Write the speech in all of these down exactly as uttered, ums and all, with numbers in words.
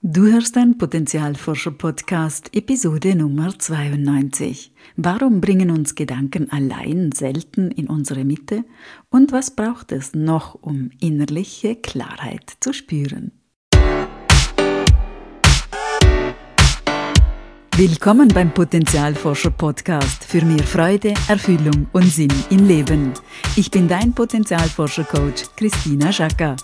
Du hörst einen Potenzialforscher-Podcast, Episode Nummer zweiundneunzig. Warum bringen uns Gedanken allein selten in unsere Mitte? Und was braucht es noch, um innerliche Klarheit zu spüren? Willkommen beim Potenzialforscher-Podcast für mehr Freude, Erfüllung und Sinn im Leben. Ich bin dein Potenzialforscher-Coach Christina Schacker.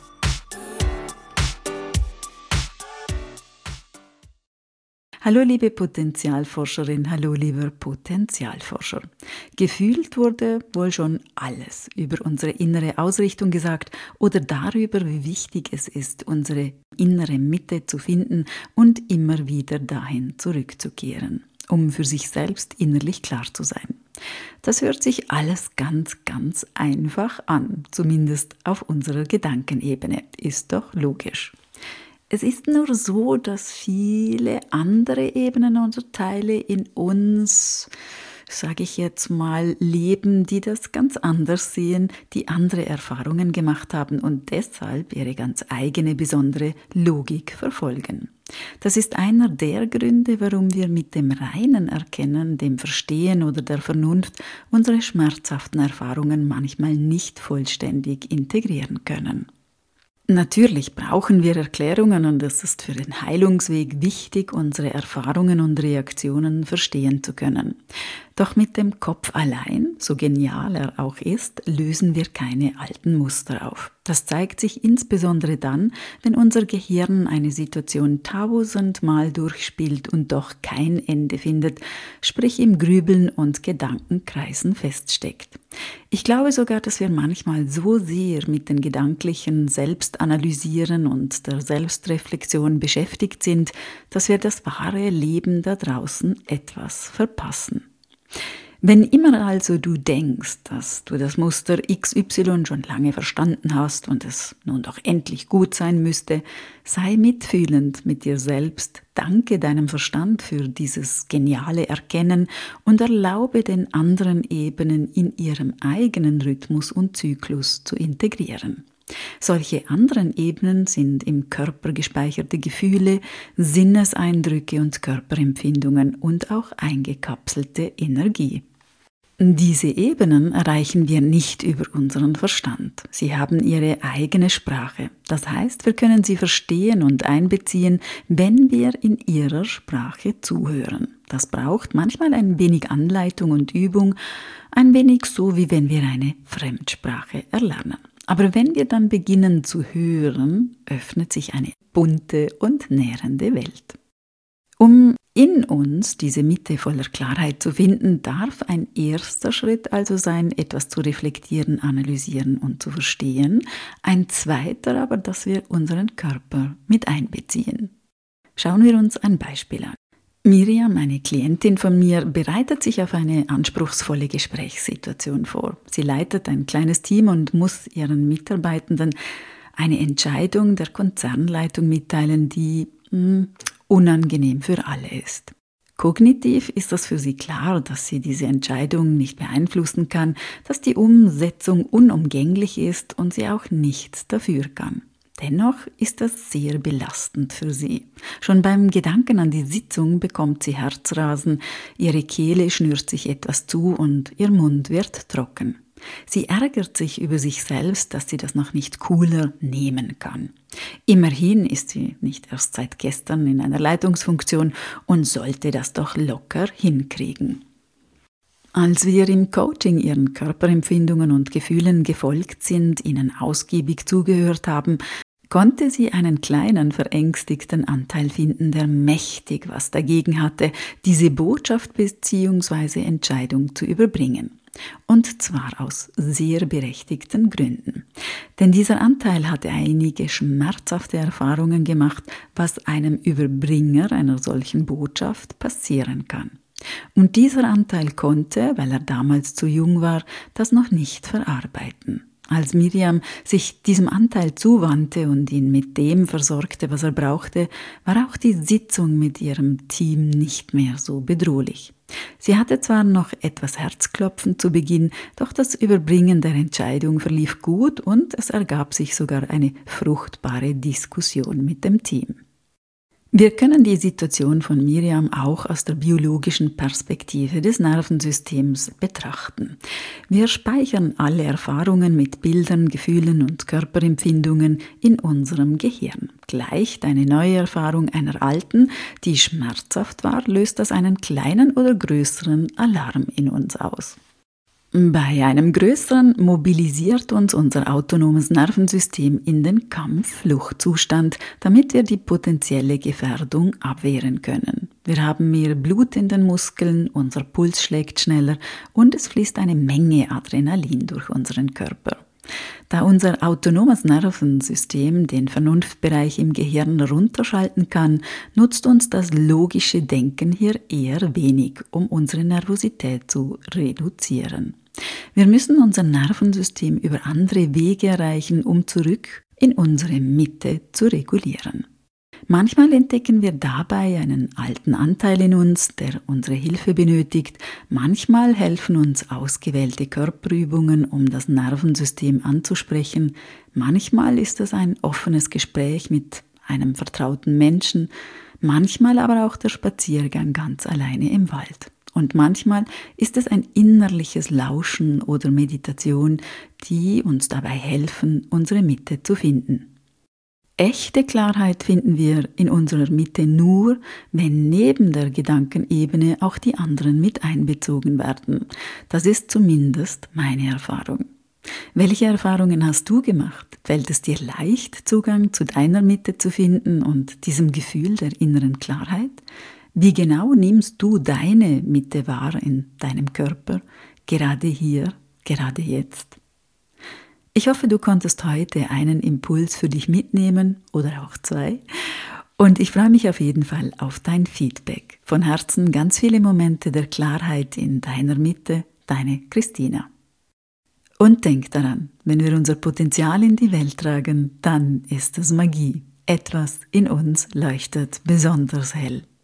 Hallo liebe Potenzialforscherin, hallo lieber Potenzialforscher. Gefühlt wurde wohl schon alles über unsere innere Ausrichtung gesagt oder darüber, wie wichtig es ist, unsere innere Mitte zu finden und immer wieder dahin zurückzukehren, um für sich selbst innerlich klar zu sein. Das hört sich alles ganz, ganz einfach an, zumindest auf unserer Gedankenebene, ist doch logisch. Es ist nur so, dass viele andere Ebenen und Teile in uns, sage ich jetzt mal, leben, die das ganz anders sehen, die andere Erfahrungen gemacht haben und deshalb ihre ganz eigene besondere Logik verfolgen. Das ist einer der Gründe, warum wir mit dem reinen Erkennen, dem Verstehen oder der Vernunft unsere schmerzhaften Erfahrungen manchmal nicht vollständig integrieren können. Natürlich brauchen wir Erklärungen und es ist für den Heilungsweg wichtig, unsere Erfahrungen und Reaktionen verstehen zu können. Doch mit dem Kopf allein, so genial er auch ist, lösen wir keine alten Muster auf. Das zeigt sich insbesondere dann, wenn unser Gehirn eine Situation tausendmal durchspielt und doch kein Ende findet, sprich im Grübeln und Gedankenkreisen feststeckt. Ich glaube sogar, dass wir manchmal so sehr mit den gedanklichen Selbstanalysieren und der Selbstreflexion beschäftigt sind, dass wir das wahre Leben da draußen etwas verpassen. Wenn immer also du denkst, dass du das Muster X Y schon lange verstanden hast und es nun doch endlich gut sein müsste, sei mitfühlend mit dir selbst, danke deinem Verstand für dieses geniale Erkennen und erlaube den anderen Ebenen in ihrem eigenen Rhythmus und Zyklus zu integrieren. Solche anderen Ebenen sind im Körper gespeicherte Gefühle, Sinneseindrücke und Körperempfindungen und auch eingekapselte Energie. Diese Ebenen erreichen wir nicht über unseren Verstand. Sie haben ihre eigene Sprache. Das heißt, wir können sie verstehen und einbeziehen, wenn wir in ihrer Sprache zuhören. Das braucht manchmal ein wenig Anleitung und Übung, ein wenig so, wie wenn wir eine Fremdsprache erlernen. Aber wenn wir dann beginnen zu hören, öffnet sich eine bunte und nährende Welt. Um in uns diese Mitte voller Klarheit zu finden, darf ein erster Schritt also sein, etwas zu reflektieren, analysieren und zu verstehen. Ein zweiter aber, dass wir unseren Körper mit einbeziehen. Schauen wir uns ein Beispiel an. Miriam, eine Klientin von mir, bereitet sich auf eine anspruchsvolle Gesprächssituation vor. Sie leitet ein kleines Team und muss ihren Mitarbeitenden eine Entscheidung der Konzernleitung mitteilen, die mh, unangenehm für alle ist. Kognitiv ist das für sie klar, dass sie diese Entscheidung nicht beeinflussen kann, dass die Umsetzung unumgänglich ist und sie auch nichts dafür kann. Dennoch ist das sehr belastend für sie. Schon beim Gedanken an die Sitzung bekommt sie Herzrasen, ihre Kehle schnürt sich etwas zu und ihr Mund wird trocken. Sie ärgert sich über sich selbst, dass sie das noch nicht cooler nehmen kann. Immerhin ist sie nicht erst seit gestern in einer Leitungsfunktion und sollte das doch locker hinkriegen. Als wir im Coaching ihren Körperempfindungen und Gefühlen gefolgt sind, ihnen ausgiebig zugehört haben, konnte sie einen kleinen verängstigten Anteil finden, der mächtig was dagegen hatte, diese Botschaft bzw. Entscheidung zu überbringen. Und zwar aus sehr berechtigten Gründen. Denn dieser Anteil hatte einige schmerzhafte Erfahrungen gemacht, was einem Überbringer einer solchen Botschaft passieren kann. Und dieser Anteil konnte, weil er damals zu jung war, das noch nicht verarbeiten. Als Miriam sich diesem Anteil zuwandte und ihn mit dem versorgte, was er brauchte, war auch die Sitzung mit ihrem Team nicht mehr so bedrohlich. Sie hatte zwar noch etwas Herzklopfen zu Beginn, doch das Überbringen der Entscheidung verlief gut und es ergab sich sogar eine fruchtbare Diskussion mit dem Team. Wir können die Situation von Miriam auch aus der biologischen Perspektive des Nervensystems betrachten. Wir speichern alle Erfahrungen mit Bildern, Gefühlen und Körperempfindungen in unserem Gehirn. Gleicht eine neue Erfahrung einer alten, die schmerzhaft war, löst das einen kleinen oder größeren Alarm in uns aus. Bei einem größeren mobilisiert uns unser autonomes Nervensystem in den Kampf-Flucht-Zustand, damit wir die potenzielle Gefährdung abwehren können. Wir haben mehr Blut in den Muskeln, unser Puls schlägt schneller und es fließt eine Menge Adrenalin durch unseren Körper. Da unser autonomes Nervensystem den Vernunftbereich im Gehirn runterschalten kann, nutzt uns das logische Denken hier eher wenig, um unsere Nervosität zu reduzieren. Wir müssen unser Nervensystem über andere Wege erreichen, um zurück in unsere Mitte zu regulieren. Manchmal entdecken wir dabei einen alten Anteil in uns, der unsere Hilfe benötigt. Manchmal helfen uns ausgewählte Körperübungen, um das Nervensystem anzusprechen. Manchmal ist es ein offenes Gespräch mit einem vertrauten Menschen. Manchmal aber auch der Spaziergang ganz alleine im Wald. Und manchmal ist es ein innerliches Lauschen oder Meditation, die uns dabei helfen, unsere Mitte zu finden. Echte Klarheit finden wir in unserer Mitte nur, wenn neben der Gedankenebene auch die anderen mit einbezogen werden. Das ist zumindest meine Erfahrung. Welche Erfahrungen hast du gemacht? Fällt es dir leicht, Zugang zu deiner Mitte zu finden und diesem Gefühl der inneren Klarheit? Wie genau nimmst du deine Mitte wahr in deinem Körper, gerade hier, gerade jetzt? Ich hoffe, du konntest heute einen Impuls für dich mitnehmen oder auch zwei. Und ich freue mich auf jeden Fall auf dein Feedback. Von Herzen ganz viele Momente der Klarheit in deiner Mitte, deine Christina. Und denk daran, wenn wir unser Potenzial in die Welt tragen, dann ist es Magie. Etwas in uns leuchtet besonders hell.